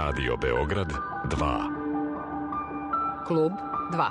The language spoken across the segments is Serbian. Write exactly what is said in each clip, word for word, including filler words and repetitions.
Radio Beograd dva. Klub dva.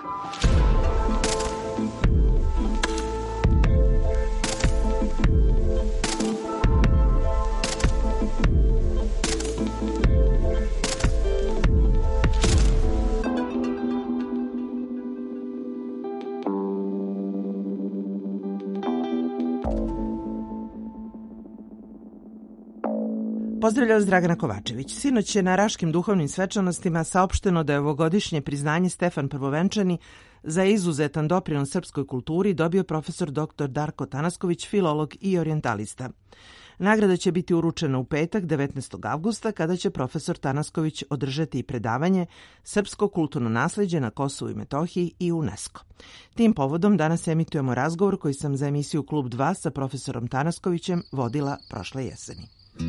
Pozdravljao Dragana Kovačević. Sinoć je na Raškim duhovnim svečanostima saopšteno da je ovogodišnje priznanje Stefan Prvovenčani za izuzetan doprinos srpskoj kulturi dobio profesor doktor Darko Tanasković, filolog i orijentalista. Nagrada će biti uručena u petak, devetnaestog avgusta, kada će profesor Tanasković održati i predavanje Srpsko kulturno nasleđe na Kosovu i Metohiji i UNESCO. Tim povodom danas emitujemo razgovor koji sam za emisiju Klub dva sa profesorom Tanaskovićem vodila prošle jeseni.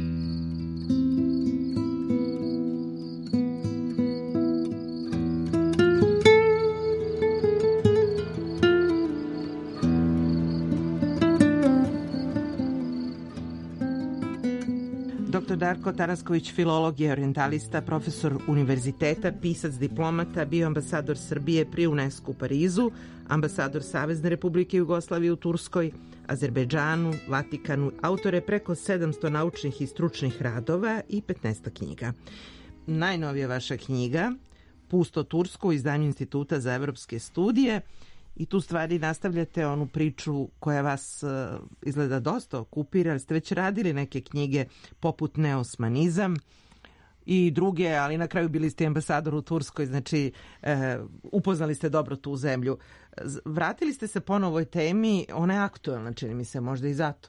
doktor Darko Tanasković, filolog i orijentalista, profesor univerziteta, pisac, diplomata, bio ambasador Srbije pri UNESCO u Parizu, ambasador Savezne Republike Jugoslavije u Turskoj, Azerbejdžanu, Vatikanu, autor je preko sedamsto naučnih i stručnih radova i petnaest knjiga. Najnovija vaša knjiga, Pusto Tursko, u izdanju Instituta za evropske studije, i tu stvari nastavljate onu priču koja vas uh, izgleda dosta okupira, ali ste već radili neke knjige poput Neosmanizam i druge, ali na kraju bili ste ambasador u Turskoj, znači uh, upoznali ste dobro tu zemlju. Vratili ste se ponovo ovoj temi, ona je aktuelna, čini mi se, možda i zato.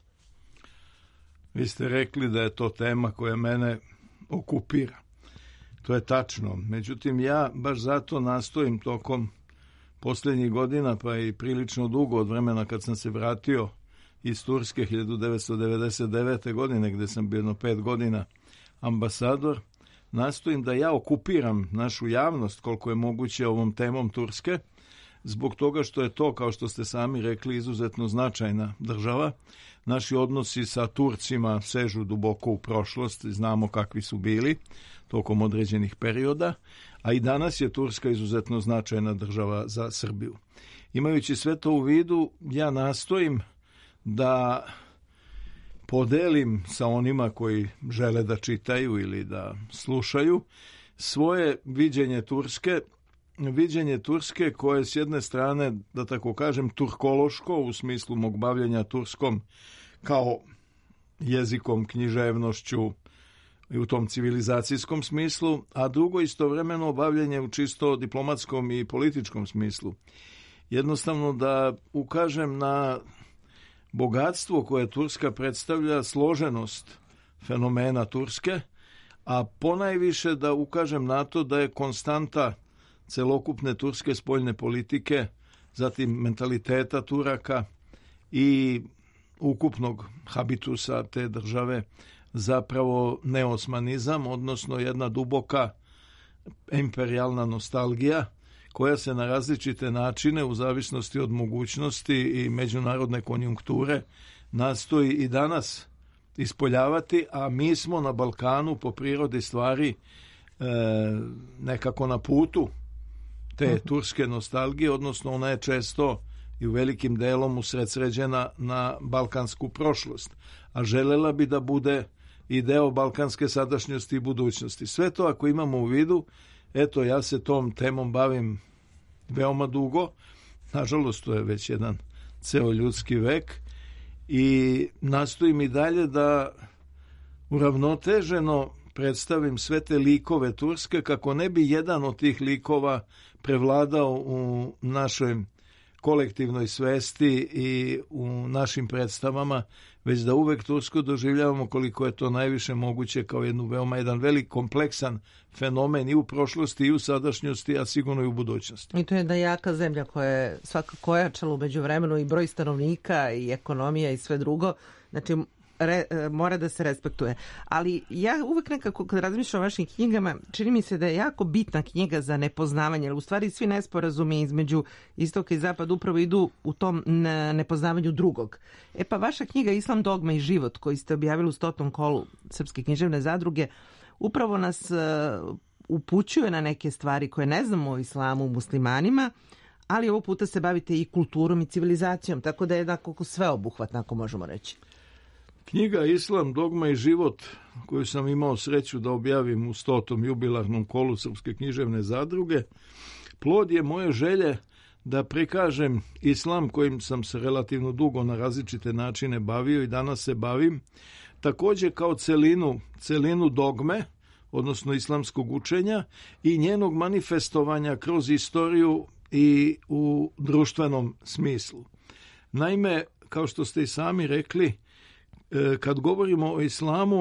Vi ste rekli da je to tema koja mene okupira. To je tačno. Međutim, ja baš zato nastojim tokom posljednjih godina, pa i prilično dugo od vremena kad sam se vratio iz Turske hiljadu devetsto devedeset devete. godine, gde sam bio jedno pet godina ambasador, nastojim da ja okupiram našu javnost koliko je moguće ovom temom Turske, zbog toga što je to, kao što ste sami rekli, izuzetno značajna država. Naši odnosi sa Turcima sežu duboko u prošlost, znamo kakvi su bili tokom određenih perioda, a i danas je Turska izuzetno značajna država za Srbiju. Imajući sve to u vidu, ja nastojim da podelim sa onima koji žele da čitaju ili da slušaju svoje viđenje Turske, viđenje Turske koje s jedne strane, da tako kažem, turkološko u smislu mog bavljenja turskom kao jezikom, književnošću i u tom civilizacijskom smislu, a drugo istovremeno bavljenje u čisto diplomatskom i političkom smislu. Jednostavno da ukažem na bogatstvo koje Turska predstavlja, složenost fenomena Turske, a ponajviše da ukažem na to da je konstanta celokupne turske spoljne politike, zatim mentaliteta Turaka i ukupnog habitusa te države zapravo neosmanizam, odnosno jedna duboka imperijalna nostalgija koja se na različite načine u zavisnosti od mogućnosti i međunarodne konjunkture nastoji i danas ispoljavati, a mi smo na Balkanu po prirodi stvari e, nekako na putu te turske nostalgije, odnosno ona je često i u velikim delom usredsređena na balkansku prošlost, a želela bi da bude i deo balkanske sadašnjosti i budućnosti. Sve to ako imamo u vidu, eto, ja se tom temom bavim veoma dugo, nažalost to je već jedan ceo ljudski vek, i nastojim i dalje da uravnoteženo predstavim sve te likove Turske, kako ne bi jedan od tih likova prevladao u našoj kolektivnoj svesti i u našim predstavama, već da uvek Tursku doživljavamo koliko je to najviše moguće kao jednu veoma jedan velik kompleksan fenomen i u prošlosti i u sadašnjosti, a sigurno i u budućnosti. I to je jedna jaka zemlja koja je svakako ojačala u međuvremenu i broj stanovnika i ekonomija i sve drugo. Znači, Re, mora da se respektuje. Ali ja uvek nekako kad razmišljam o vašim knjigama, čini mi se da je jako bitna knjiga za nepoznavanje, jer u stvari svi nesporazumi između istoka i zapada upravo idu u tom nepoznavanju drugog. E pa vaša knjiga Islam, dogma i život, koji ste objavili u stotom kolu Srpske književne zadruge, upravo nas upućuje na neke stvari koje ne znamo o islamu, muslimanima, ali ovog puta se bavite i kulturom i civilizacijom, tako da je jednako sveobuhvatno, ako možemo reći. Knjiga Islam, dogma i život, koju sam imao sreću da objavim u stotom jubilarnom kolu Srpske književne zadruge, plod je moje želje da prikažem islam kojim sam se relativno dugo na različite načine bavio i danas se bavim, također kao celinu, celinu dogme, odnosno islamskog učenja i njenog manifestovanja kroz istoriju i u društvenom smislu. Naime, kao što ste i sami rekli, kad govorimo o islamu,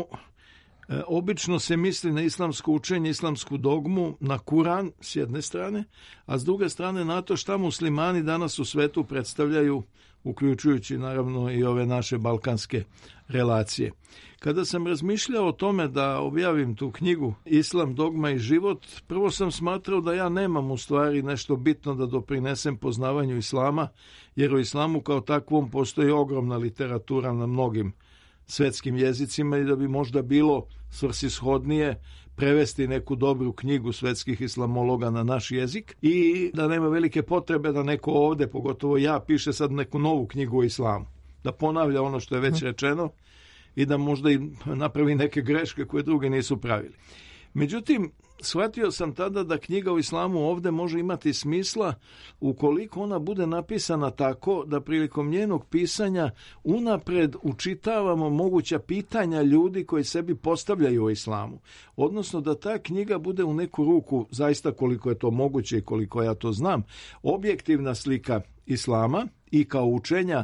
obično se misli na islamsko učenje, islamsku dogmu, na Kuran s jedne strane, a s druge strane na to šta muslimani danas u svetu predstavljaju, uključujući naravno i ove naše balkanske relacije. Kada sam razmišljao o tome da objavim tu knjigu Islam, dogma i život, prvo sam smatrao da ja nemam u stvari nešto bitno da doprinesem poznavanju islama, jer o islamu kao takvom postoji ogromna literatura na mnogim svetskim jezicima i da bi možda bilo svrsishodnije prevesti neku dobru knjigu svetskih islamologa na naš jezik i da nema velike potrebe da neko ovde, pogotovo ja, piše sad neku novu knjigu o islamu, da ponavlja ono što je već rečeno i da možda i napravi neke greške koje druge nisu pravili. Međutim, shvatio sam tada da knjiga o islamu ovde može imati smisla ukoliko ona bude napisana tako da prilikom njenog pisanja unapred učitavamo moguća pitanja ljudi koji sebi postavljaju o islamu. Odnosno da ta knjiga bude u neku ruku, zaista koliko je to moguće i koliko ja to znam, objektivna slika islama i kao učenja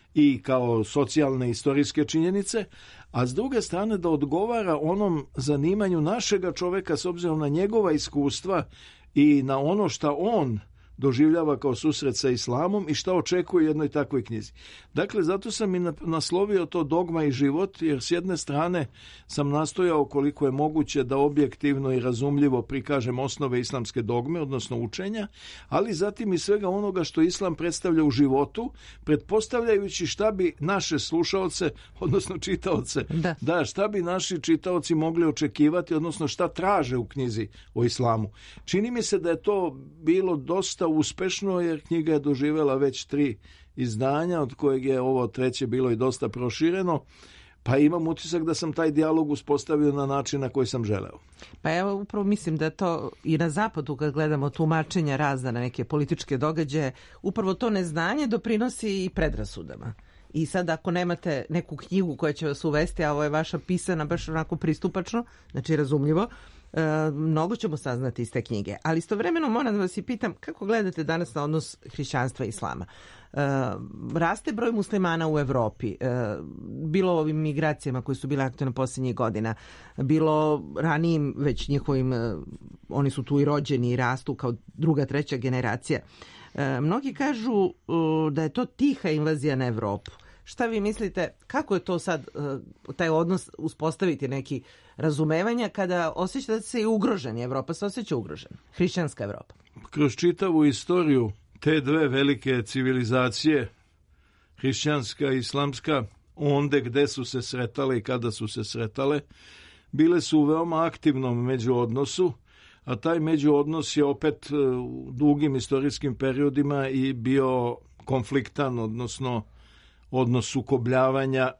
i kao socijalne istorijske činjenice, a s druge strane da odgovara onom zanimanju našega čoveka s obzirom na njegova iskustva i na ono što on doživljava kao susret sa islamom i šta očekuje u jednoj takvoj knjizi. Dakle, zato sam i naslovio to dogma i život, jer s jedne strane sam nastojao koliko je moguće da objektivno i razumljivo prikažem osnove islamske dogme, odnosno učenja, ali zatim i svega onoga što islam predstavlja u životu, pretpostavljajući šta bi naše slušaoce, odnosno čitaoce, da. da, šta bi naši čitaoci mogli očekivati, odnosno šta traže u knjizi o islamu. Čini mi se da je to bilo dosta uspešno, jer knjiga je doživjela već tri izdanja, od kojeg je ovo treće bilo i dosta prošireno, pa imam utisak da sam taj dijalog uspostavio na način na koji sam želeo. Pa evo, upravo mislim da to i na zapadu, kad gledamo tumačenja razna na neke političke događaje, upravo to neznanje doprinosi i predrasudama. I sad ako nemate neku knjigu koja će vas uvesti, a ovo je vaša pisana baš onako pristupačno, znači razumljivo, E, mnogo ćemo saznati iz te knjige. Ali istovremeno moram da vas i pitam kako gledate danas na odnos hrišćanstva i islama. E, raste broj muslimana u Evropi, e, bilo ovim migracijama koje su bile aktivne posljednjih godina, bilo ranijim već njihovim, e, oni su tu i rođeni i rastu kao druga, treća generacija. E, mnogi kažu e, da je to tiha invazija na Evropu. Šta vi mislite, kako je to sad, taj odnos uspostaviti neki razumevanja kada osjećate se i ugroženi? Evropa se osjeća ugrožena, hrišćanska Evropa. Kroz čitavu istoriju te dve velike civilizacije, hrišćanska i islamska, onde gde su se sretale i kada su se sretale, bile su u veoma aktivnom međuodnosu, a taj međuodnos je opet u dugim istorijskim periodima i bio konfliktan, odnosno odnos sukobljavanja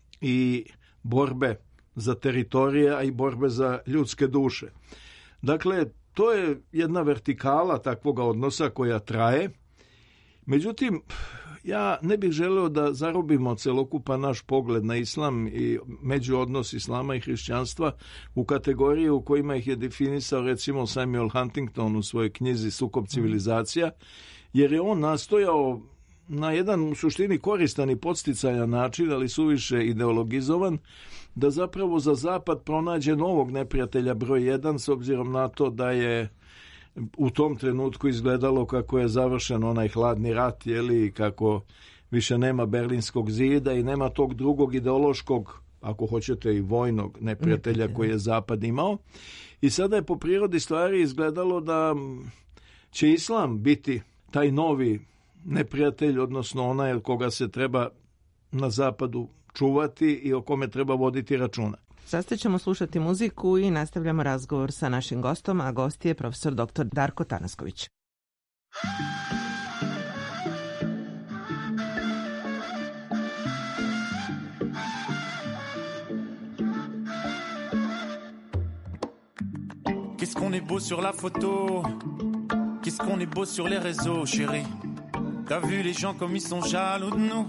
i borbe za teritorije, a i borbe za ljudske duše. Dakle, to je jedna vertikala takvoga odnosa koja traje. Međutim, ja ne bih želeo da zarobimo celokupan naš pogled na islam i međuodnos islama i hrišćanstva u kategorije u kojima ih je definisao recimo Samuel Huntington u svojoj knjizi Sukob civilizacija, jer je on nastojao na jedan u suštini koristan i podsticajan način, ali suviše ideologizovan, da zapravo za Zapad pronađe novog neprijatelja broj jedan, s obzirom na to da je u tom trenutku izgledalo kako je završen onaj hladni rat, jeli, kako više nema Berlinskog zida i nema tog drugog ideološkog, ako hoćete i vojnog neprijatelja koji je Zapad imao. I sada je po prirodi stvari izgledalo da će islam biti taj novi neprijatelj, odnosno onaj koga se treba na Zapadu čuvati i o kome treba voditi računa. Sada ćemo slušati muziku i nastavljamo razgovor sa našim gostom, a gost je profesor doktor Darko Tanasković. Qu'est-ce qu'on est beau sur la photo, qu'est-ce qu'on est beau sur les réseaux, chérie. T'as vu les gens comme ils sont jaloux de nous.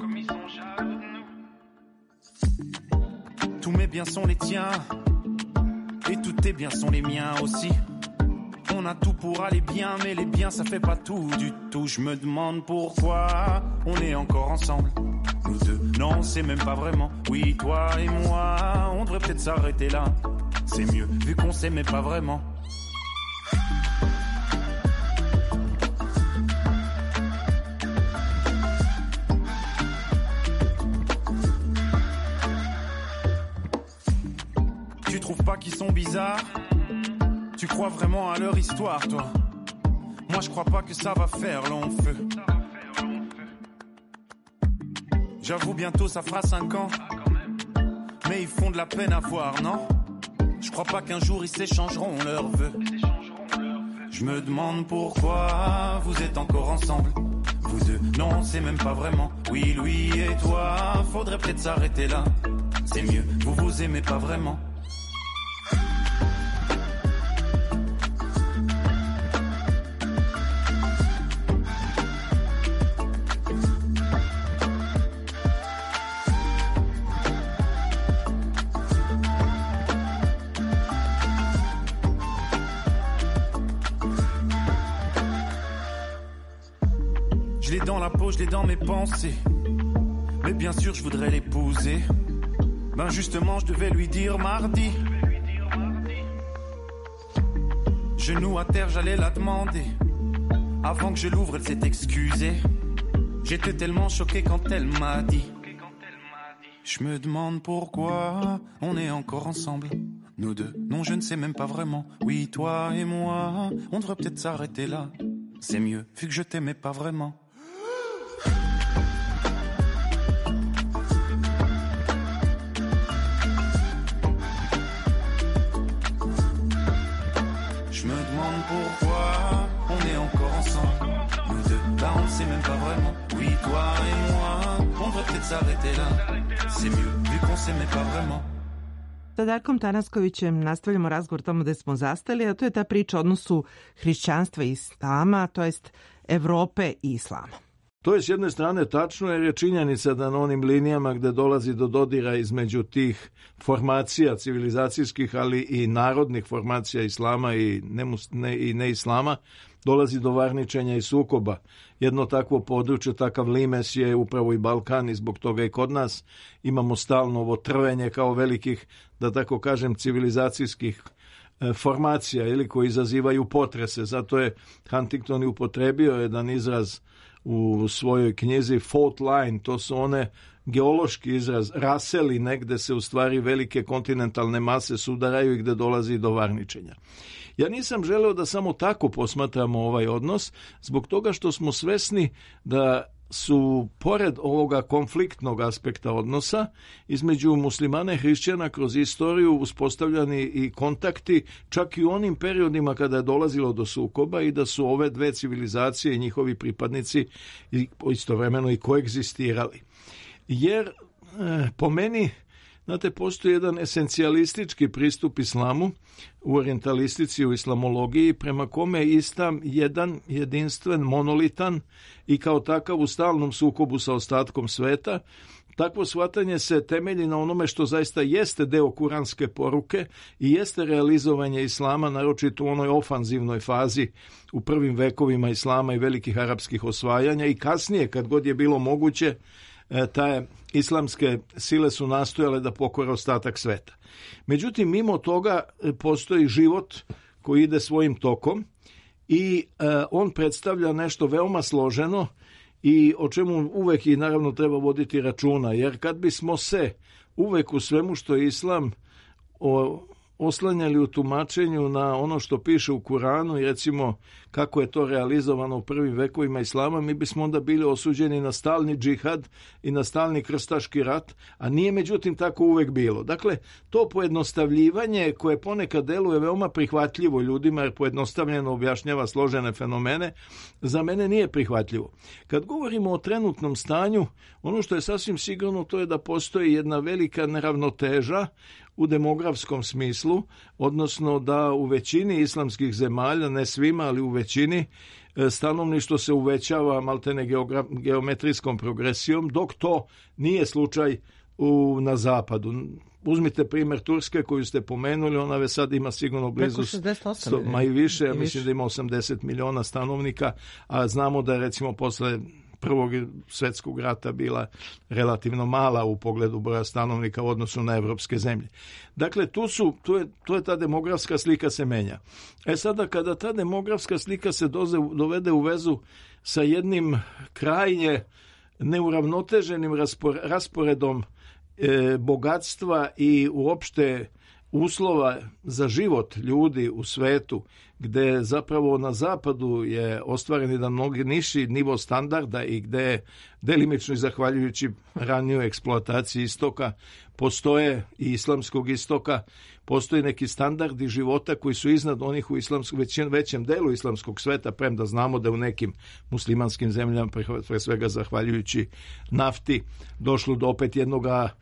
Tous mes biens sont les tiens, et tous tes biens sont les miens aussi. On a tout pour aller bien, mais les biens ça fait pas tout du tout. Je me demande pourquoi on est encore ensemble, nous deux. Non, c'est même pas vraiment. Oui, toi et moi, on devrait peut-être s'arrêter là. C'est mieux, vu qu'on s'aimait pas vraiment. Tu trouves pas qu'ils sont bizarres? Tu crois vraiment à leur histoire, toi? Moi je crois pas que ça va faire long feu. J'avoue bientôt ça fera cinq ans, mais ils font de la peine à voir, non? Je crois pas qu'un jour ils s'échangeront leurs vœux. Je me demande pourquoi vous êtes encore ensemble, vous deux. Non, c'est même pas vraiment. Oui, lui et toi, faudrait peut-être s'arrêter là. C'est mieux, vous vous aimez pas vraiment. Je l'ai dans la peau, je l'ai dans mes pensées. Mais bien sûr, je voudrais l'épouser. Ben justement, je devais lui dire mardi. Genou à terre, j'allais la demander. Avant que je l'ouvre, elle s'est excusée. J'étais tellement choqué quand elle m'a dit. Je me demande pourquoi on est encore ensemble, nous deux. Non, je ne sais même pas vraiment. Oui, toi et moi, on devrait peut-être s'arrêter là. C'est mieux, vu que je t'aimais pas vraiment. Je me demande pourquoi on est encore ensemble, nous deux. Là on ne sait même pas vraiment. Oui, toi et moi, on devrait peut-être s'arrêter là. C'est mieux, vu qu'on s'aimait pas vraiment. Sa Darkom Tanaskovićem nastavljamo razgovor tamo gde smo zastali, a to je ta priča o odnosu hrišćanstva i islama, to jest Evrope i islama. To je s jedne strane tačno, jer je činjenica da na onim linijama gde dolazi do dodira između tih formacija civilizacijskih, ali i narodnih formacija islama i, nemus, ne, i neislama, dolazi do varničenja i sukoba. Jedno takvo područje, takav limes je upravo i Balkan i zbog toga i kod nas imamo stalno ovo trvenje kao velikih, da tako kažem, civilizacijskih formacija ili koji izazivaju potrese. Zato je Huntington i upotrebio jedan izraz u svojoj knjizi fault line, to su one geološki izraz, raseli negde se u stvari velike kontinentalne mase sudaraju i gde dolazi do varničenja. Ja nisam želeo da samo tako posmatramo ovaj odnos, zbog toga što smo svesni da su, pored ovoga konfliktnog aspekta odnosa, između muslimana i hrišćana kroz istoriju uspostavljani i kontakti, čak i u onim periodima kada je dolazilo do sukoba i da su ove dve civilizacije i njihovi pripadnici istovremeno i koegzistirali. Jer, po meni, znate, postoji jedan esencijalistički pristup islamu u orijentalistici, u islamologiji, prema kome je islam jedan, jedinstven, monolitan i kao takav u stalnom sukobu sa ostatkom sveta. Takvo shvatanje se temelji na onome što zaista jeste deo kuranske poruke i jeste realizovanje islama, naročito u onoj ofanzivnoj fazi u prvim vekovima islama i velikih arapskih osvajanja i kasnije, kad god je bilo moguće, te islamske sile su nastojale da pokore ostatak sveta. Međutim, mimo toga postoji život koji ide svojim tokom i on predstavlja nešto veoma složeno i o čemu uvek i naravno treba voditi računa, jer kad bismo se uvek u svemu što je islam oslanjali u tumačenju na ono što piše u Kuranu i recimo kako je to realizovano u prvim vekovima islama, mi bismo onda bili osuđeni na stalni džihad i na stalni krstaški rat, a nije međutim tako uvek bilo. Dakle, to pojednostavljivanje koje ponekad deluje veoma prihvatljivo ljudima jer pojednostavljeno objašnjava složene fenomene, za mene nije prihvatljivo. Kad govorimo o trenutnom stanju, ono što je sasvim sigurno to je da postoji jedna velika neravnoteža u demografskom smislu, odnosno da u većini islamskih zemalja, ne svima, ali u većini, stanovništvo se uvećava maltene geometrijskom progresijom, dok to nije slučaj u, na zapadu. Uzmite primjer Turske koju ste pomenuli, ona već sad ima sigurno blizu sto, ma i više, ja mislim da ima osamdeset miliona stanovnika, a znamo da je recimo posle Prvog svjetskog rata bila relativno mala u pogledu broja stanovnika u odnosu na evropske zemlje. Dakle, tu su, tu je, tu je ta demografska slika se menja. E sada, kada ta demografska slika se doze, dovede u vezu sa jednim krajnje neuravnoteženim raspor, rasporedom e, bogatstva i uopšte uslova za život ljudi u svetu, gde zapravo na zapadu je ostvaren jedan mnogi niši nivo standarda i gde delimično i zahvaljujući ranijoj eksploataciji istoka postoje i islamskog istoka, postoje neki standardi života koji su iznad onih u islamskom, većem, većem delu islamskog sveta, premda znamo da u nekim muslimanskim zemljama, pre svega zahvaljujući nafti, došlo do opet jednog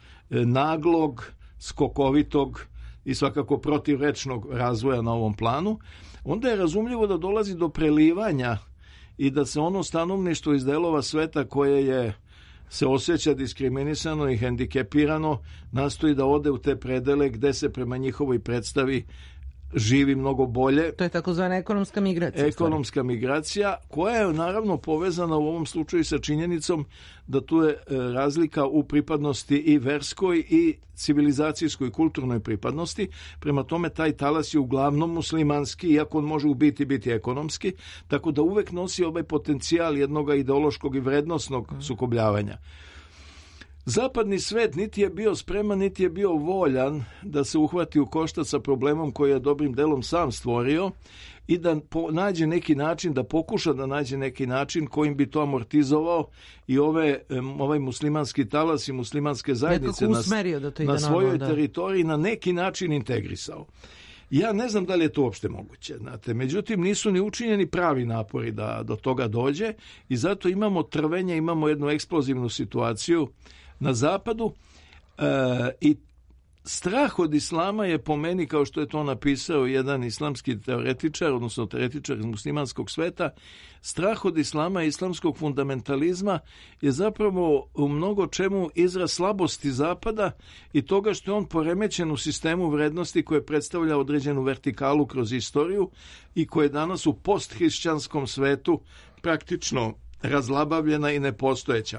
naglog, skokovitog i svakako protivrečnog razvoja na ovom planu, onda je razumljivo da dolazi do prelivanja i da se ono stanovništvo iz delova sveta koje je se osjeća diskriminisano i hendikepirano nastoji da ode u te predele gde se prema njihovoj predstavi živi mnogo bolje. To je takozvana ekonomska migracija. Ekonomska migracija koja je naravno povezana u ovom slučaju sa činjenicom da tu je razlika u pripadnosti i verskoj i civilizacijskoj i kulturnoj pripadnosti. Prema tome taj talas je uglavnom muslimanski, iako on može u biti biti ekonomski, tako da uvek nosi ovaj potencijal jednog ideološkog i vrednosnog sukobljavanja. Zapadni svet niti je bio spreman, niti je bio voljan da se uhvati u koštac sa problemom koji je dobrim delom sam stvorio i da po, nađe neki način, da pokuša da nađe neki način kojim bi to amortizovao i ove, ovaj muslimanski talas i muslimanske zajednice na, da to na svojoj da. teritoriji na neki način integrisao. Ja ne znam da li je to uopšte moguće, znate. Međutim, nisu ni učinjeni pravi napori da do toga dođe i zato imamo trvenje, imamo jednu eksplozivnu situaciju na zapadu e, i strah od islama je po meni, kao što je to napisao jedan islamski teoretičar, odnosno teoretičar iz muslimanskog sveta, strah od islama i islamskog fundamentalizma je zapravo u mnogo čemu izraz slabosti zapada i toga što je on poremećen u sistemu vrednosti koje predstavlja određenu vertikalu kroz istoriju i koje danas u posthrišćanskom svetu praktično razlabavljena i nepostojeća.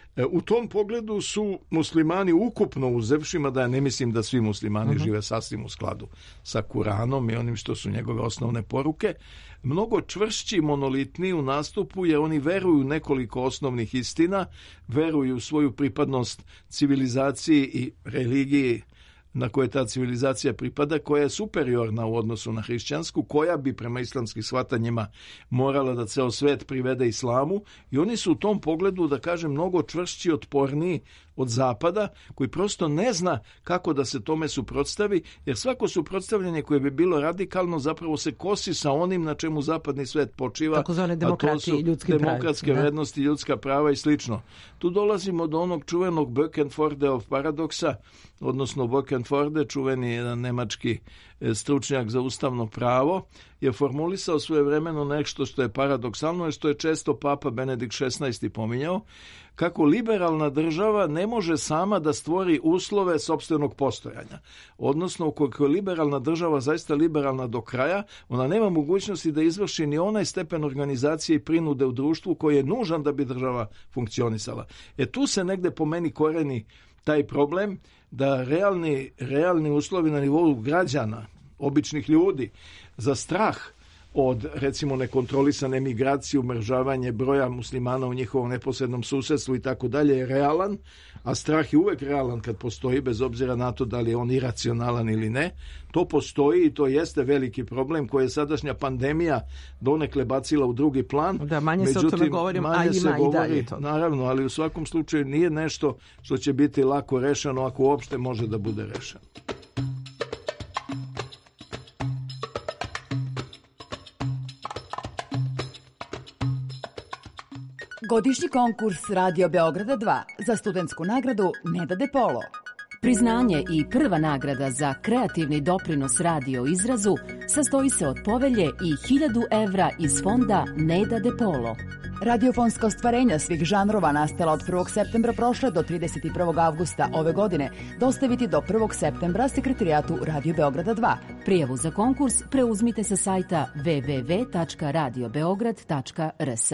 U tom pogledu su muslimani ukupno uzevši, mada ja ne mislim da svi muslimani uh-huh. žive sasvim u skladu sa Kuranom i onim što su njegove osnovne poruke, mnogo čvršći i monolitni u nastupu jer oni veruju nekoliko osnovnih istina, veruju u svoju pripadnost civilizaciji i religiji na koje ta civilizacija pripada, koja je superiorna u odnosu na hrišćansku, koja bi prema islamskim shvatanjima morala da ceo svet privede islamu i oni su u tom pogledu, da kažem, mnogo čvršći, otporniji od zapada, koji prosto ne zna kako da se tome suprotstavi, jer svako suprotstavljanje koje bi bilo radikalno zapravo se kosi sa onim na čemu zapadni svet počiva, takozvane demokratije i ljudske demokratske pravi, vrednosti, ljudska prava i slično. Tu dolazimo do onog čuvenog Böckenfordeov paradoksa, odnosno Böckenforde, čuveni jedan nemački stručnjak za ustavno pravo, je formulisao svojevremeno nešto što je paradoksalno i što je često Papa Benedikt šesnaesti pominjao, kako liberalna država ne može sama da stvori uslove sopstvenog postojanja. Odnosno, ukoliko je liberalna država zaista liberalna do kraja, ona nema mogućnosti da izvrši ni onaj stepen organizacije i prinude u društvu koji je nužan da bi država funkcionisala. E tu se negde po meni koreni taj problem da realni, realni uslovi na nivou građana, običnih ljudi, za strah od, recimo, nekontrolisane migracije, umržavanje broja muslimana u njihovom neposrednom susedstvu i tako dalje je realan, a strah je uvek realan kad postoji, bez obzira na to da li je on iracionalan ili ne. To postoji i to jeste veliki problem koji je sadašnja pandemija donekle bacila u drugi plan. Da, manje se o tome govorim, a ima i dalje to. Naravno, ali u svakom slučaju nije nešto što će biti lako rešeno, ako uopšte može da bude rešeno. Godišnji konkurs Radio Beograda dva za studentsku nagradu Neda De Polo. Priznanje i prva nagrada za kreativni doprinos radio izrazu sastoji se od povelje i hiljadu evra iz fonda Neda De Polo. Radiofonska ostvarenja svih žanrova nastala od prvog septembra prošle do trideset prvog avgusta ove godine dostaviti do prvog septembra sekretarijatu Radio Beograda dva. Prijavu za konkurs preuzmite sa sajta w w w tačka radio beograd tačka r s.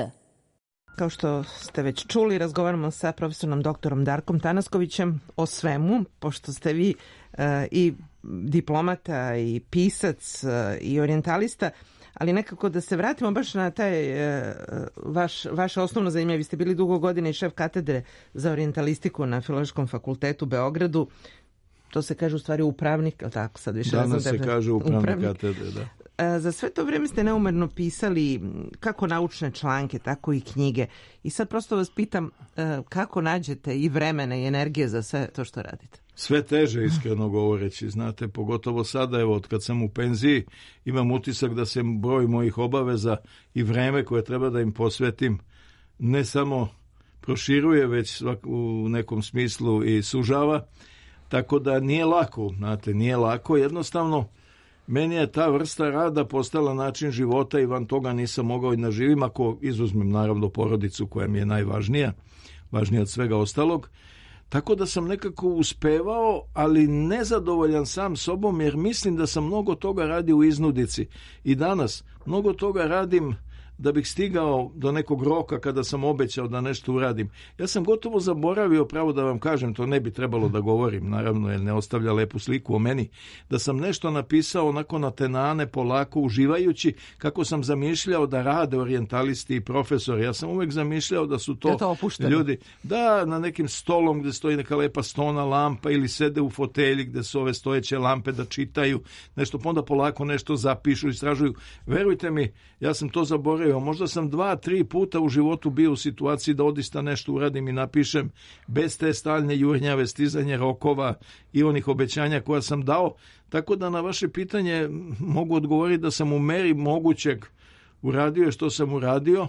Kao što ste već čuli, razgovaramo sa profesorom doktorom Darkom Tanaskovićem o svemu, pošto ste vi uh, i diplomata i pisac uh, i orijentalista, ali nekako da se vratimo baš na taj uh, vaš, vaše osnovno zanimanje. Vi ste bili dugo godina i šef katedre za orijentalistiku na Filozofskom fakultetu u Beogradu. To se kaže u stvari upravnik, ali tako sad više Danas ne znam. se da kaže upravnik, upravnik katedre, da. Za sve to vrijeme ste neumerno pisali kako naučne članke, tako i knjige. I sad prosto vas pitam kako nađete i vremena i energije za sve to što radite? Sve teže, iskreno govoreći, znate, pogotovo sada, evo, od kad sam u penziji, imam utisak da se broj mojih obaveza i vreme koje treba da im posvetim ne samo proširuje, već u nekom smislu i sužava, tako da nije lako, znate, nije lako, jednostavno. Meni je ta vrsta rada postala način života i van toga nisam mogao i da živim, ako izuzmem naravno porodicu koja mi je najvažnija, važnija od svega ostalog. Tako da sam nekako uspevao, ali nezadovoljan sam sobom, jer mislim da sam mnogo toga radio u iznudici. I danas mnogo toga radim da bih stigao do nekog roka kada sam obećao da nešto uradim. Ja sam gotovo zaboravio, pravo da vam kažem, to ne bi trebalo da govorim, naravno, jer ne ostavlja lepu sliku o meni, da sam nešto napisao onako na tenane, polako, uživajući kako sam zamišljao da rade orijentalisti i profesori. Ja sam uvek zamišljao da su to, to ljudi, da, na nekim stolom gde stoji neka lepa stona lampa ili sede u fotelji gde su ove stojeće lampe da čitaju, nešto, pa onda polako nešto zapišu, istražuju. Verujte mi, ja sam to zaboravio. Možda sam dva, tri puta u životu bio u situaciji da odista nešto uradim i napišem bez te stalne jurnjave, stizanje rokova i onih obećanja koja sam dao. Tako da na vaše pitanje mogu odgovoriti da sam u meri mogućeg uradio što sam uradio,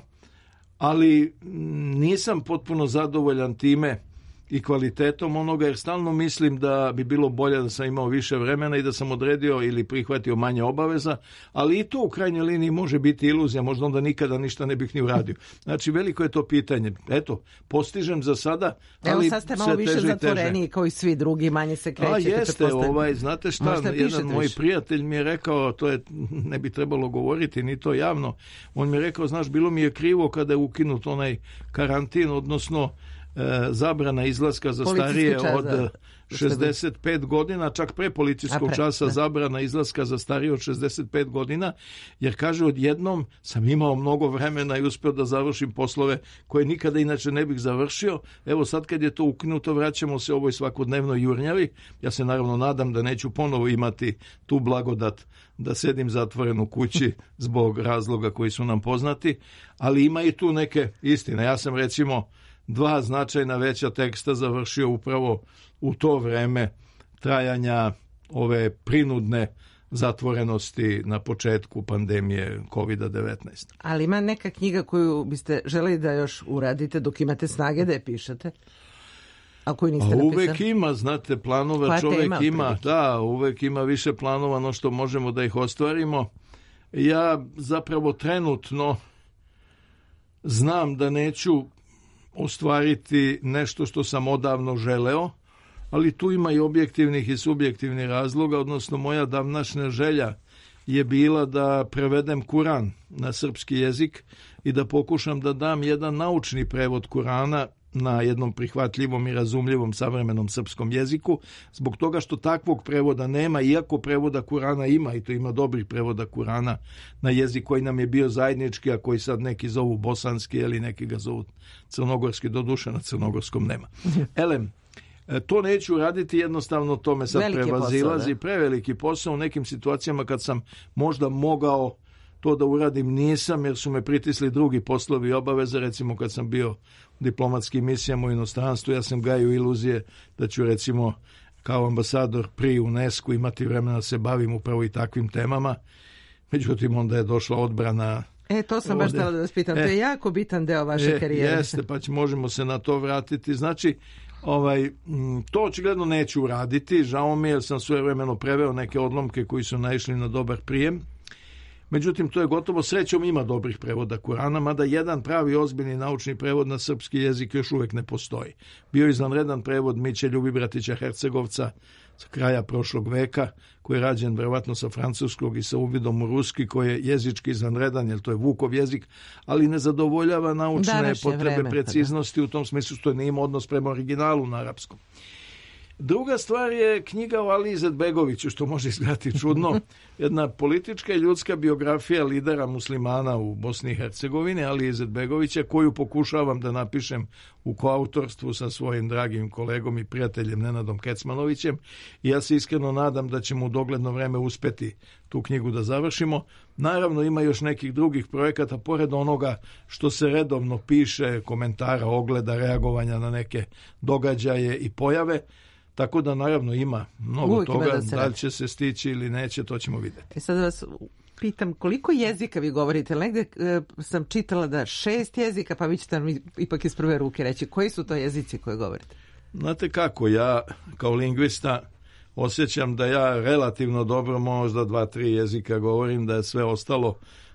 ali nisam potpuno zadovoljan time i kvalitetom onoga, jer stalno mislim da bi bilo bolje da sam imao više vremena i da sam odredio ili prihvatio manje obaveza, ali i to u krajnjoj liniji može biti iluzija, možda onda nikada ništa ne bih ni uradio. Znači, veliko je to pitanje. Eto, postižem za sada, ali evo sad ste malo više zatvoreniji kao i svi drugi, manje se krećete. A jeste, ovaj, znate šta, jedan moj prijatelj mi je rekao, to je, ne bi trebalo govoriti, ni to javno, on mi je rekao, znaš, bilo mi je krivo kada je ukinut onaj karantin, odnosno zabrana izlaska za starije od šezdeset pet godina, čak pre policijskog pre, časa ne. zabrana izlaska za starije od šezdeset pet godina, jer kaže odjednom sam imao mnogo vremena i uspeo da završim poslove koje nikada inače ne bih završio. Evo sad kad je to ukinuto, vraćamo se ovoj svakodnevnoj jurnjavi. Ja se naravno nadam da neću ponovo imati tu blagodat da sedim zatvoren u kući zbog razloga koji su nam poznati, ali ima i tu neke istine. Ja sam recimo dva značajna veća teksta završio upravo u to vreme trajanja ove prinudne zatvorenosti na početku pandemije kovid devetnaest. Ali ima neka knjiga koju biste želeli da još uradite dok imate snage da je pišete? A koju niste napisali? Uvek ima, znate, planova koja čovek ima, ima da, uvek ima više planova no što možemo da ih ostvarimo. Ja zapravo trenutno znam da neću ostvariti nešto što sam odavno želeo, ali tu ima i objektivnih i subjektivnih razloga, odnosno moja davnašnja želja je bila da prevedem Kuran na srpski jezik i da pokušam da dam jedan naučni prevod Kurana na jednom prihvatljivom i razumljivom savremenom srpskom jeziku, zbog toga što takvog prevoda nema, iako prevoda Kurana ima, i to ima dobrih prevoda Kurana na jezik koji nam je bio zajednički, a koji sad neki zovu bosanski ili neki ga zovu crnogorski, doduše na crnogorskom nema. Elem, to neću raditi, jednostavno to me sad veliki prevazilazi, posao, preveliki posao u nekim situacijama kad sam možda mogao to da uradim, nisam, jer su me pritisli drugi poslovi i obaveze. Recimo kad sam bio u diplomatskim misijama u inostranstvu, ja sam gajio iluzije da ću recimo kao ambasador pri UNESCO imati vremena da se bavim upravo i takvim temama. Međutim, onda je došla odbrana. E, to sam ovde baš htjela da vas pitam, e, to je jako bitan deo vaše e, karijere. Jeste, pa će, možemo se na to vratiti. Znači, ovaj, to očigledno neću uraditi, žao mi je, jer sam svojevremeno preveo neke odlomke koji su naišli na dobar prijem. Međutim, to je gotovo, srećom ima dobrih prevoda Kurana, mada jedan pravi ozbiljni naučni prevod na srpski jezik još uvijek ne postoji. Bio je izvanredan prevod Miće Ljubibratića Hercegovca sa kraja prošlog veka, koji je rađen verovatno sa francuskog i sa uvidom u ruski, koji je jezički izvanredan, jer to je Vukov jezik, ali ne zadovoljava naučne Današnje potrebe vreme, preciznosti, u tom smislu što ne ima odnos prema originalu na arapskom. Druga stvar je knjiga o Ali Izetbegoviću, što može izgledati čudno. Jedna politička i ljudska biografija lidera muslimana u Bosni i Hercegovini, Ali Izetbegovića, koju pokušavam da napišem u koautorstvu sa svojim dragim kolegom i prijateljem Nenadom Kecmanovićem. I ja se iskreno nadam da ćemo u dogledno vreme uspeti tu knjigu da završimo. Naravno, ima još nekih drugih projekata, pored onoga što se redovno piše, komentara, ogleda, reagovanja na neke događaje i pojave. Tako da, naravno, ima mnogo Uvijek toga, da, da li će se stići ili neće, to ćemo vidjeti. E sad vas pitam, koliko jezika vi govorite? Negde e, sam čitala da šest jezika, pa vi ćete nam ipak iz prve ruke reći, koji su to jezici koje govorite? Znate kako, ja kao lingvista osjećam da ja relativno dobro možda dva, tri jezika govorim, da je sve ostalo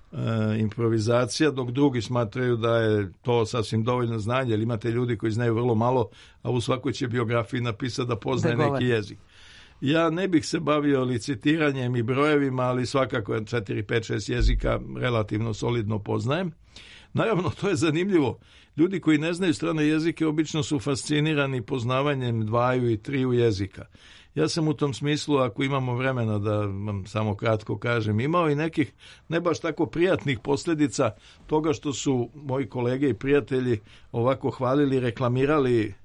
E, improvizacija, dok drugi smatraju da je to sasvim dovoljno znanje, jer imate ljudi koji znaju vrlo malo, a u svakoj će biografiji napisati da poznaje da neki jezik. Ja ne bih se bavio licitiranjem i brojevima, ali svakako četiri, pet, šest jezika relativno solidno poznajem. Naravno, to je zanimljivo. Ljudi koji ne znaju strane jezike obično su fascinirani poznavanjem dvaju i triju jezika. Ja sam u tom smislu, ako imamo vremena da vam samo kratko kažem, imao i nekih ne baš tako prijatnih posljedica toga što su moji kolege i prijatelji ovako hvalili, reklamirali e,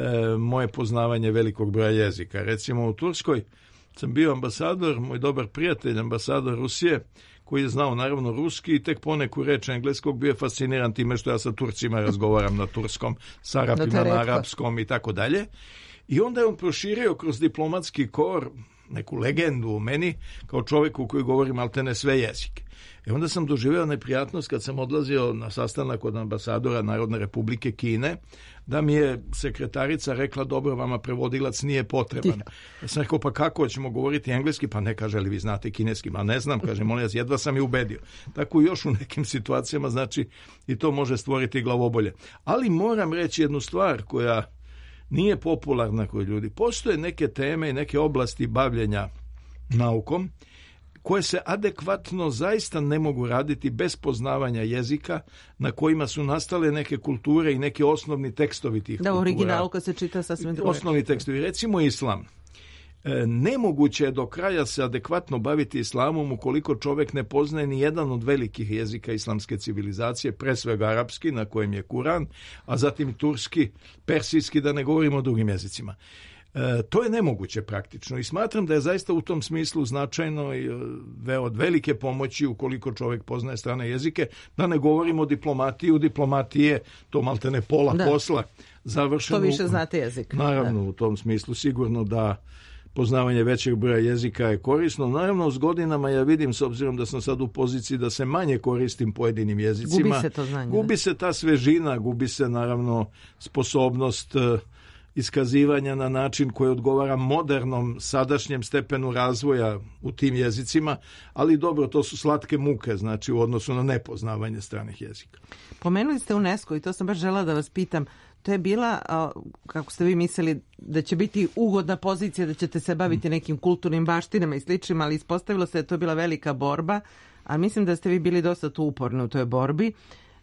moje poznavanje velikog broja jezika. Recimo u Turskoj sam bio ambasador, moj dobar prijatelj, ambasador Rusije, koji je znao naravno ruski i tek poneku reč engleskog, bio je fasciniran time što ja sa Turcima razgovaram na turskom, s Arapima na arapskom i tako dalje. I onda je on proširio kroz diplomatski kor neku legendu o meni kao čovjeku koji govori maltene sve jezike. I onda sam doživio neprijatnost kad sam odlazio na sastanak od ambasadora Narodne Republike Kine, da mi je sekretarica rekla, dobro, vama prevodilac nije potreban. Ja sam rekao, pa kako ćemo govoriti engleski? Pa ne, kaže, li vi znate kineski? Ma ne znam, kaže, molim vas, jedva sam je ubedio. Tako još u nekim situacijama, znači, i to može stvoriti glavobolje. Ali moram reći jednu stvar koja nije popularna kod ljudi. Postoje neke teme i neke oblasti bavljenja naukom koje se adekvatno zaista ne mogu raditi bez poznavanja jezika na kojima su nastale neke kulture i neki osnovni tekstovi tih kultura. Da, u originalu kad se čita sasvim drugo. Osnovni tekstovi. Recimo islam. Nemoguće je do kraja se adekvatno baviti islamom ukoliko čovjek ne poznaje ni jedan od velikih jezika islamske civilizacije, pre svega arapski, na kojem je Kuran, a zatim turski, persijski, da ne govorimo o drugim jezicima. E, to je nemoguće praktično i smatram da je zaista u tom smislu značajno i od velike pomoći ukoliko čovjek poznaje strane jezike, da ne govorimo o diplomatiji, u diplomatije to maltene pola da. posla završeno. To više znate jezik. Naravno, da. u tom smislu sigurno da poznavanje većeg broja jezika je korisno. Naravno, s godinama ja vidim, s obzirom da sam sad u poziciji da se manje koristim pojedinim jezicima. Gubi se to znanje. Gubi se ta svežina, gubi se naravno sposobnost iskazivanja na način koji odgovara modernom sadašnjem stepenu razvoja u tim jezicima, ali dobro, to su slatke muke, znači u odnosu na nepoznavanje stranih jezika. Pomenuli ste UNESCO i to sam baš žela da vas pitam. To je bila, kako ste vi mislili, da će biti ugodna pozicija, da ćete se baviti nekim kulturnim baštinama i sličnim, ali ispostavilo se da je to bila velika borba, a mislim da ste vi bili dosta tu uporni u toj borbi.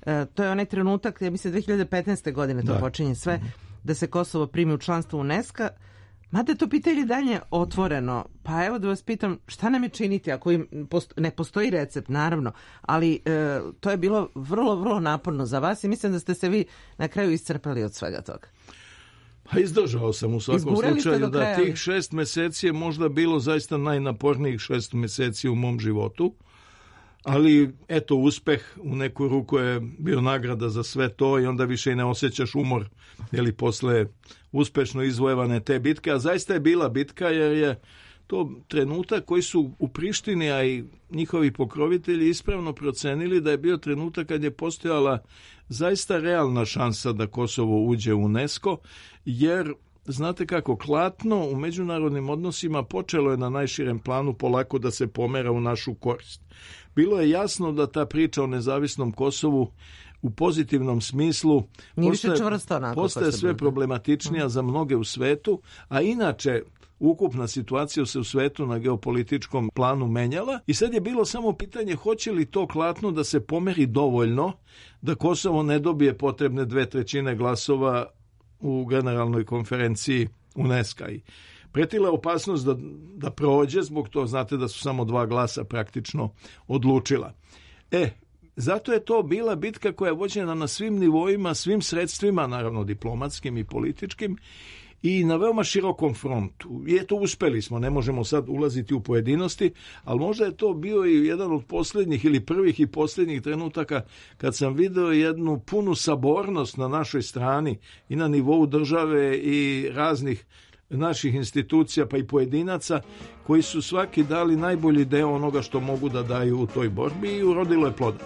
To je onaj trenutak, ja mislim, dve hiljade petnaeste. godine to da. počinje sve, da se Kosovo primi u članstvo UNESCO. Mada je to pitanje dalje otvoreno. Pa evo da vas pitam, šta nam je činiti ako im posto, ne postoji recept, naravno, ali e, to je bilo vrlo, vrlo naporno za vas i mislim da ste se vi na kraju iscrpali od svega toga. Pa izdržao sam u svakom Izgurali slučaju da tih šest meseci je možda bilo zaista najnapornijih šest meseci u mom životu. Ali, eto, uspeh u neku ruku je bio nagrada za sve to i onda više i ne osjećaš umor, jeli, posle uspešno izvojevane te bitke. A zaista je bila bitka jer je to trenutak koji su u Prištini, a i njihovi pokrovitelji ispravno procenili da je bio trenutak kad je postojala zaista realna šansa da Kosovo uđe u UNESCO, jer znate kako, klatno u međunarodnim odnosima počelo je na najširem planu polako da se pomera u našu korist. Bilo je jasno da ta priča o nezavisnom Kosovu u pozitivnom smislu postaje, postaje sve problematičnija za mnoge u svetu, a inače ukupna situacija se u svetu na geopolitičkom planu menjala i sad je bilo samo pitanje hoće li to klatno da se pomeri dovoljno da Kosovo ne dobije potrebne dve trećine glasova u generalnoj konferenciji UNESCO. I pretila je opasnost da, da prođe, zbog to znate da su samo dva glasa praktično odlučila. E, zato je to bila bitka koja je vođena na svim nivoima, svim sredstvima, naravno diplomatskim i političkim, i na veoma širokom frontu. I eto, uspeli smo, ne možemo sad ulaziti u pojedinosti, ali možda je to bio i jedan od posljednjih ili prvih i posljednjih trenutaka kad sam video jednu punu sabornost na našoj strani i na nivou države i raznih naših institucija pa i pojedinaca koji su svaki dali najbolji deo onoga što mogu da daju u toj borbi i urodilo je plodom.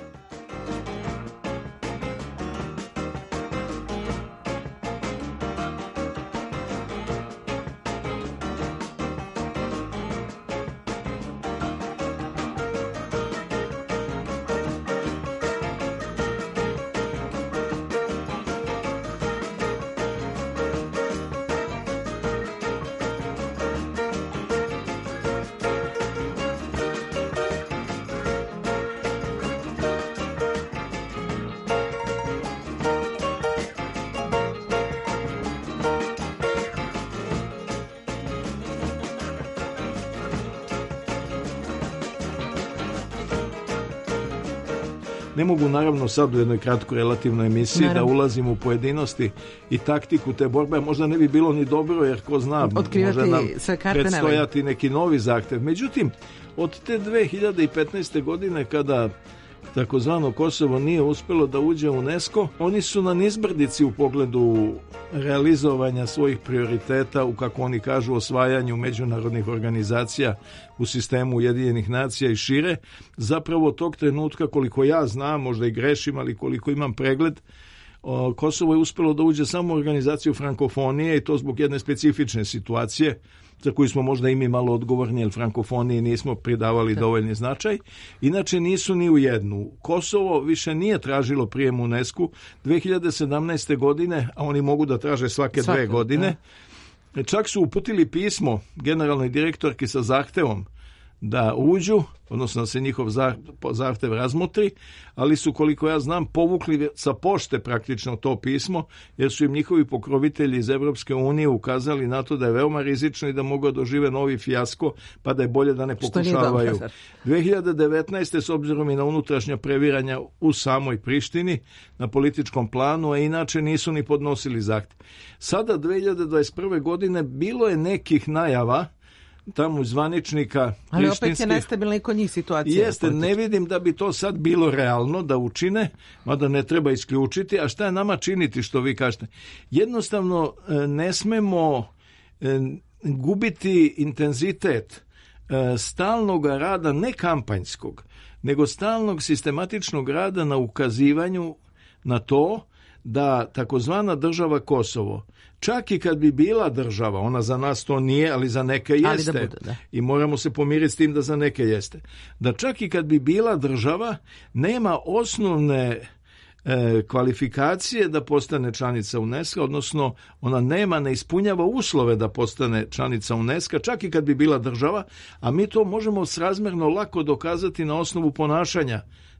Ne mogu naravno sad u jednoj kratkoj relativnoj emisiji naravno da ulazim u pojedinosti i taktiku te borbe, možda ne bi bilo ni dobro jer ko zna, otkrivati može nam predstojati neki novi zahtev. Međutim, od te dve hiljade petnaeste. godine kada takozvano Kosovo nije uspjelo da uđe u UNESCO, oni su na nizbrdici u pogledu realizovanja svojih prioriteta u, kako oni kažu, osvajanju međunarodnih organizacija u sistemu Ujedinjenih nacija i šire. Zapravo tog trenutka, koliko ja znam, možda i grešim, ali koliko imam pregled, Kosovo je uspjelo da uđe samo u organizaciju frankofonije i to zbog jedne specifične situacije za koju smo možda i mi malo odgovorni, jer frankofoniji nismo pridavali dovoljni značaj. Inače nisu ni u jednu. Kosovo više nije tražilo prijem u UNESCO dve hiljade sedamnaeste. godine, a oni mogu da traže svake, svake dve godine. Da. Čak su uputili pismo generalnoj direktorki sa zahtevom da uđu, odnosno da se njihov zahtev razmotri, ali su, koliko ja znam, povukli sa pošte praktično to pismo, jer su im njihovi pokrovitelji iz Evropske unije ukazali na to da je veoma rizično i da mogu dožive novi fijasko, pa da je bolje da ne pokušavaju. dve hiljade devetnaeste. s obzirom i na unutrašnja previranja u samoj Prištini, na političkom planu, a inače nisu ni podnosili zahtev. Sada, dve hiljade dvadeset prve. godine, bilo je nekih najava tamo zvaničnika. Ali opet je nestabilna i kod njih situacija. Jeste, ne vidim da bi to sad bilo realno da učine, mada ne treba isključiti. A šta je nama činiti, što vi kažete? Jednostavno ne smemo gubiti intenzitet stalnog rada, ne kampanjskog, nego stalnog sistematičnog rada na ukazivanju na to da takozvana država Kosovo, čak i kad bi bila država, ona za nas to nije, ali za neke jeste, da bude, da. I moramo se pomiriti s tim da za neke jeste, da čak i kad bi bila država, nema osnovne e, kvalifikacije da postane članica UNESCO, odnosno ona nema, ne ispunjava uslove da postane članica UNESCO, čak i kad bi bila država, a mi to možemo srazmjerno lako dokazati na osnovu ponašanja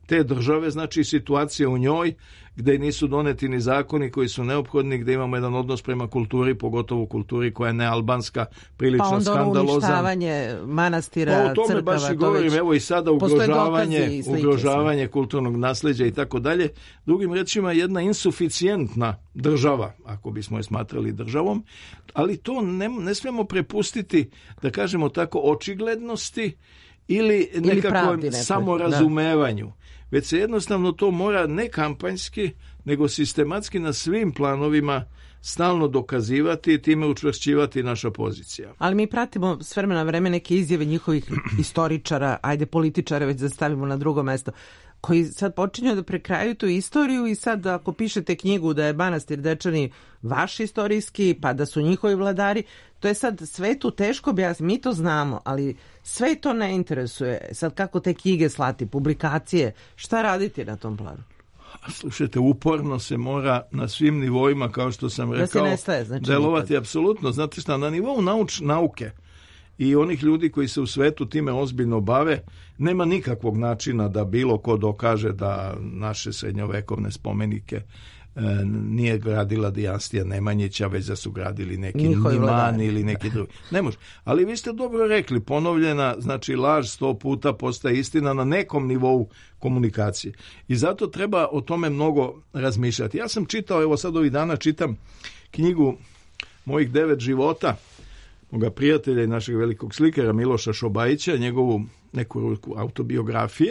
te države, znači situacija u njoj gde nisu doneti ni zakoni koji su neophodni, gde imamo jedan odnos prema kulturi, pogotovo kulturi koja je nealbanska, prilično skandalozan. Pa onda ono uništavanje manastira, crkava. Pa o tome crkava, baš i govorim, evo i sada ugrožavanje, ugrožavanje kulturnog nasleđa i tako dalje. Drugim rečima, jedna insuficijentna država, ako bismo je smatrali državom, ali to ne, ne smijemo prepustiti, da kažemo tako, očiglednosti ili nekakvom samorazumevanju. Da. Već se jednostavno to mora ne kampanjski, nego sistematski na svim planovima stalno dokazivati i time učvršćivati naša pozicija. Ali mi pratimo s vremena na vreme neke izjave njihovih istoričara, ajde političara već da stavimo na drugo mesto, koji sad počinju da prekraju tu istoriju i sad ako pišete knjigu da je manastir Dečani vaš istorijski, pa da su njihovi vladari, to je sad sve tu teško objasniti. Mi to znamo, ali sve to ne interesuje. Sad kako te knjige slati, publikacije, šta raditi na tom planu? Slušajte, uporno se mora na svim nivoima, kao što sam rekao, da nestaje, znači delovati nikad. Apsolutno. Znate šta, na nivou nauč, nauke i onih ljudi koji se u svetu time ozbiljno bave, nema nikakvog načina da bilo ko dokaže da naše srednjovekovne spomenike e, nije gradila dinastija Nemanjića, već da su gradili neki Nimani ili neki drugi. Ne može. Ali vi ste dobro rekli, ponovljena, znači laž sto puta postaje istina na nekom nivou komunikacije. I zato treba o tome mnogo razmišljati. Ja sam čitao, evo sad ovih dana čitam knjigu Mojih devet života, moga prijatelja i našeg velikog slikara Miloša Šobajića, njegovu neku ruku autobiografije.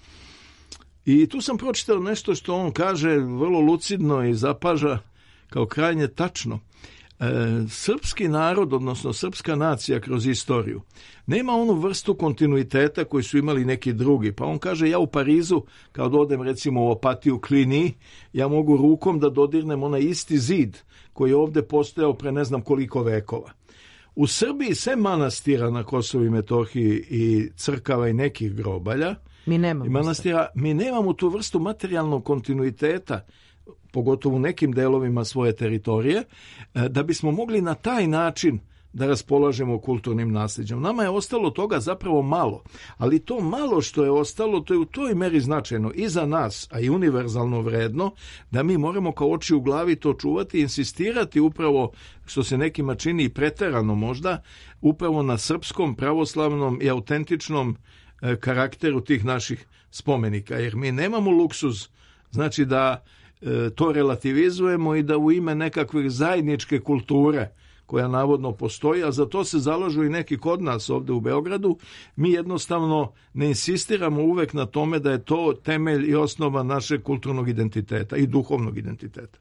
I tu sam pročitao nešto što on kaže vrlo lucidno i zapaža kao krajnje tačno. E, srpski narod, odnosno srpska nacija kroz istoriju, nema onu vrstu kontinuiteta koji su imali neki drugi. Pa on kaže, ja u Parizu, kao da odem recimo u Opatiju Klini, ja mogu rukom da dodirnem onaj isti zid koji je ovde postojao pre ne znam koliko vekova. U Srbiji, sem manastira na Kosovu i Metohiji i crkava i nekih grobalja, mi nemamo, i manastira, mi nemamo tu vrstu materijalnog kontinuiteta, pogotovo u nekim delovima svoje teritorije, da bismo mogli na taj način da raspolažemo kulturnim nasljeđem. Nama je ostalo toga zapravo malo, ali to malo što je ostalo, to je u toj meri značajno i za nas, a i univerzalno vredno, da mi moramo kao oči u glavi to čuvati i insistirati upravo, što se nekima čini i preterano možda, upravo na srpskom, pravoslavnom i autentičnom e, karakteru tih naših spomenika, jer mi nemamo luksuz, znači da e, to relativizujemo i da u ime nekakve zajedničke kulture koja navodno postoji, a za to se zalažu i neki kod nas ovde u Beogradu, mi jednostavno ne insistiramo uvek na tome da je to temelj i osnova našeg kulturnog identiteta i duhovnog identiteta.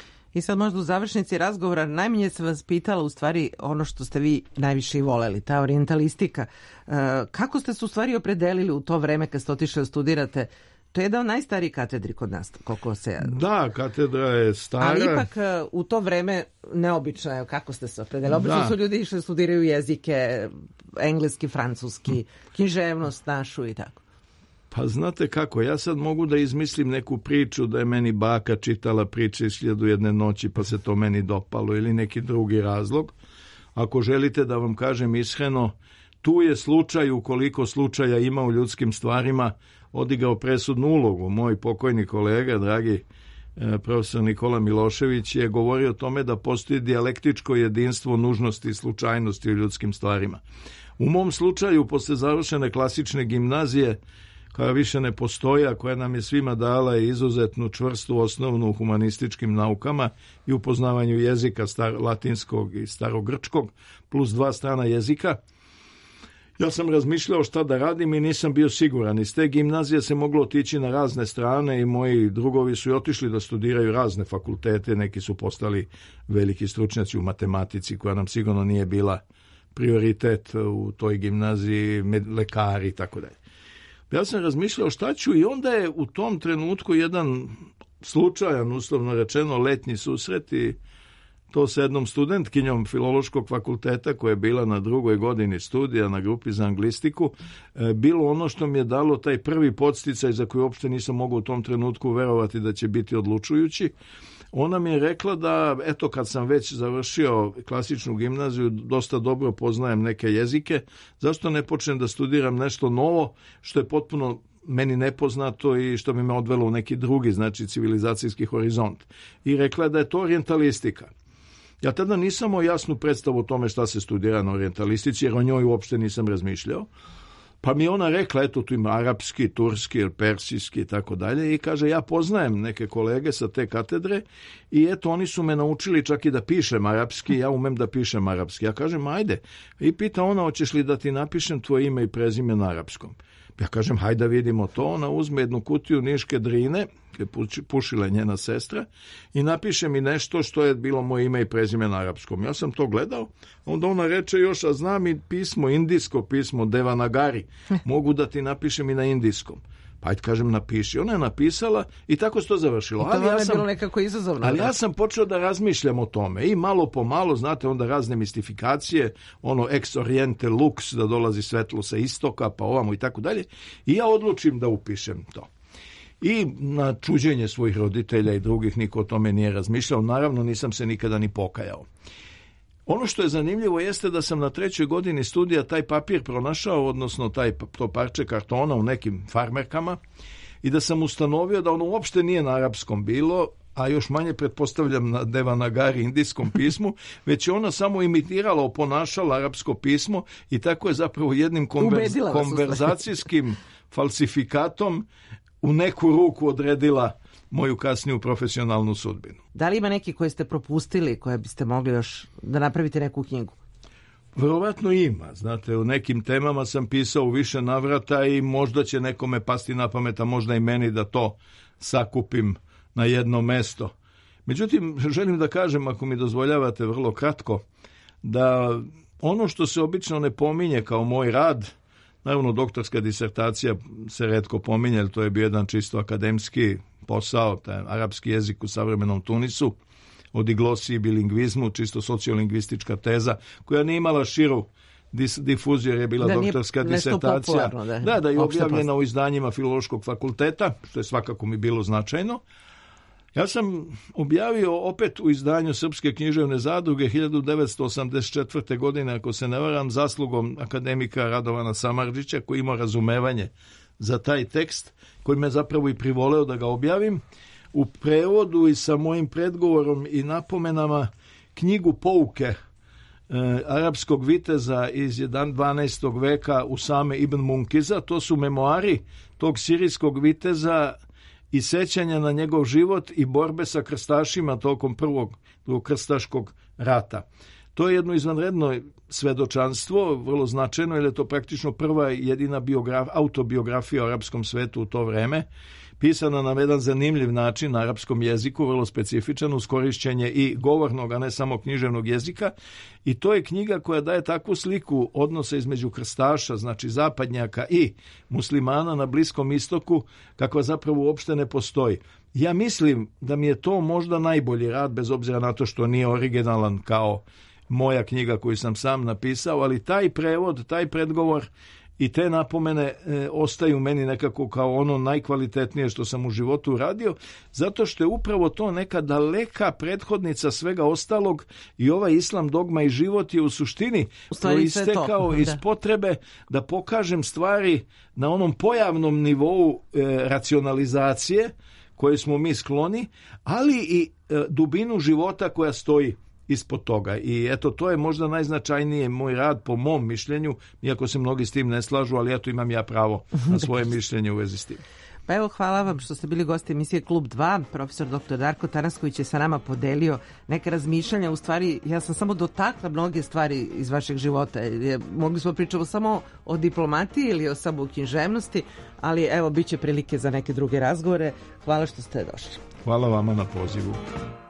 I sad možda u završnici razgovora najmanje se vas pitala u stvari ono što ste vi najviše i voleli, ta orijentalistika. Kako ste se u stvari opredelili u to vreme kad ste otišli da studirate? To je jedan od najstarijih katedri kod nas, koliko se... Da, katedra je stara. Ali ipak u to vreme neobično je kako ste se opredelili. Obično su ljudi išli studiraju jezike, engleski, francuski, književnost našu i tako. Pa znate kako, ja sad mogu da izmislim neku priču da je meni baka čitala priče iz Hiljadu jedne noći pa se to meni dopalo ili neki drugi razlog. Ako želite da vam kažem iskreno, tu je slučaj, ukoliko slučaja ima u ljudskim stvarima, odigrao presudnu ulogu. Moj pokojni kolega, dragi e, profesor Nikola Milošević, je govorio o tome da postoji dijalektičko jedinstvo nužnosti i slučajnosti u ljudskim stvarima. U mom slučaju, posle završene klasične gimnazije, koja više ne postoji, a koja nam je svima dala izuzetnu čvrstu osnovnu u humanističkim naukama i u poznavanju jezika star, latinskog i starogrčkog, plus dva strana jezika, ja sam razmišljao šta da radim i nisam bio siguran. Iz te gimnazije se moglo otići na razne strane i moji drugovi su i otišli da studiraju razne fakultete. Neki su postali veliki stručnjaci u matematici, koja nam sigurno nije bila prioritet u toj gimnaziji, lekari i tako dalje. Ja sam razmišljao šta ću i onda je u tom trenutku jedan slučajan, uslovno rečeno, letnji susret i to sa jednom studentkinjom Filološkog fakulteta koja je bila na drugoj godini studija na grupi za anglistiku, bilo ono što mi je dalo taj prvi podsticaj za koji uopšte nisam mogao u tom trenutku verovati da će biti odlučujući. Ona mi je rekla da, eto, kad sam već završio klasičnu gimnaziju, dosta dobro poznajem neke jezike, zašto ne počnem da studiram nešto novo, što je potpuno meni nepoznato i što bi me odvelo u neki drugi, znači civilizacijski horizont. I rekla je da je to orijentalistika. Ja tada nisam imao jasnu predstavu o tome šta se studira na orijentalistici, jer o njoj uopšte nisam razmišljao. Pa mi je ona rekla, eto tu ima arapski, turski, persijski i tako dalje, i kaže, ja poznajem neke kolege sa te katedre i eto oni su me naučili čak i da pišem arapski, ja umem da pišem arapski. Ja kažem, ajde. I pita ona, hoćeš li da ti napišem tvoje ime i prezime na arapskom? Ja kažem, hajde da vidimo to. Ona uzme jednu kutiju niške drine, je pušila njena sestra, i napiše mi nešto što je bilo moje ime i prezime na arapskom. Ja sam to gledao, onda ona reče još, a znam i pismo, indijsko pismo, Devanagari, mogu da ti napišem i na indijskom. Pa ajde, kažem, napiši. Ona je napisala i tako se to završilo. I to ali ja sam, je bilo nekako izazovno. Ali ja sam počeo da razmišljam o tome i malo po malo, znate, onda razne mistifikacije, ono ex oriente lux, da dolazi svetlo sa istoka, pa ovamo i tako dalje. I ja odlučim da upišem to. I na čuđenje svojih roditelja i drugih niko o tome nije razmišljao. Naravno, nisam se nikada ni pokajao. Ono što je zanimljivo jeste da sam na trećoj godini studija taj papir pronašao, odnosno taj, to parče kartona u nekim farmerkama, i da sam ustanovio da ono uopšte nije na arapskom bilo, a još manje pretpostavljam na Devanagari indijskom pismu, već je ona samo imitirala, oponašala arapsko pismo i tako je zapravo jednim konverz, konverzacijskim falsifikatom u neku ruku odredila moju kasniju profesionalnu sudbinu. Da li ima neki koje ste propustili, koje biste mogli još da napravite neku knjigu? Verovatno ima. Znate, u nekim temama sam pisao u više navrata i možda će nekome pasti na pamet, a možda i meni, da to sakupim na jedno mesto. Međutim, želim da kažem, ako mi dozvoljavate vrlo kratko, da ono što se obično ne pominje kao moj rad, naravno doktorska disertacija se retko pominje, jer to je bio jedan čisto akademski posao, taj arapski jezik u savremenom Tunisu, o diglosiji i bilingvizmu, čisto sociolingvistička teza, koja nije imala širu dis, difuziju, jer je bila da, doktorska disertacija. Da, da, da je objavljena u izdanjima Filološkog fakulteta, što je svakako mi bilo značajno. Ja sam objavio opet u izdanju Srpske književne zadruge hiljadu devetsto osamdeset četvrte. godine, ako se ne varam, zaslugom akademika Radovana Samardžića, koji ima razumevanje za taj tekst, koji me zapravo i privoleo da ga objavim, u prevodu i sa mojim predgovorom i napomenama knjigu pouke e, arapskog viteza iz dvanaestog veka Usame ibn Munkiza. To su memoari tog sirijskog viteza i sećanja na njegov život i borbe sa krstašima tokom prvog krstaškog rata. To je jedno izvanredno svedočanstvo, vrlo značajno, jer je to praktično prva jedina biograf, autobiografija o arapskom svetu u to vreme, pisana na jedan zanimljiv način na arapskom jeziku, vrlo specifičan, uz korišćenje i govornog, a ne samo književnog jezika. I to je knjiga koja daje takvu sliku odnosa između krstaša, znači zapadnjaka, i muslimana na Bliskom istoku, kakva zapravo uopšte ne postoji. Ja mislim da mi je to možda najbolji rad, bez obzira na to što nije originalan kao moja knjiga koju sam sam napisao, ali taj prevod, taj predgovor i te napomene e, ostaju meni nekako kao ono najkvalitetnije što sam u životu uradio, zato što je upravo to neka daleka prethodnica svega ostalog, i ovaj islam, dogma i život je u suštini proistekao iz potrebe da pokažem stvari na onom pojavnom nivou e, racionalizacije koje smo mi skloni, ali i e, dubinu života koja stoji ispod toga. I eto, to je možda najznačajnije moj rad, po mom mišljenju, iako se mnogi s tim ne slažu, ali eto, imam ja pravo na svoje mišljenje u vezi s tim. Pa evo, hvala vam što ste bili gosti emisije Klub dva. Profesor doktor Darko Tanasković je sa nama podelio neke razmišljanja. U stvari, ja sam samo dotakla mnoge stvari iz vašeg života. Mogli smo pričati samo o diplomatiji ili o samo književnosti, ali evo, bit će prilike za neke druge razgovore. Hvala što ste došli. Hvala vama na pozivu.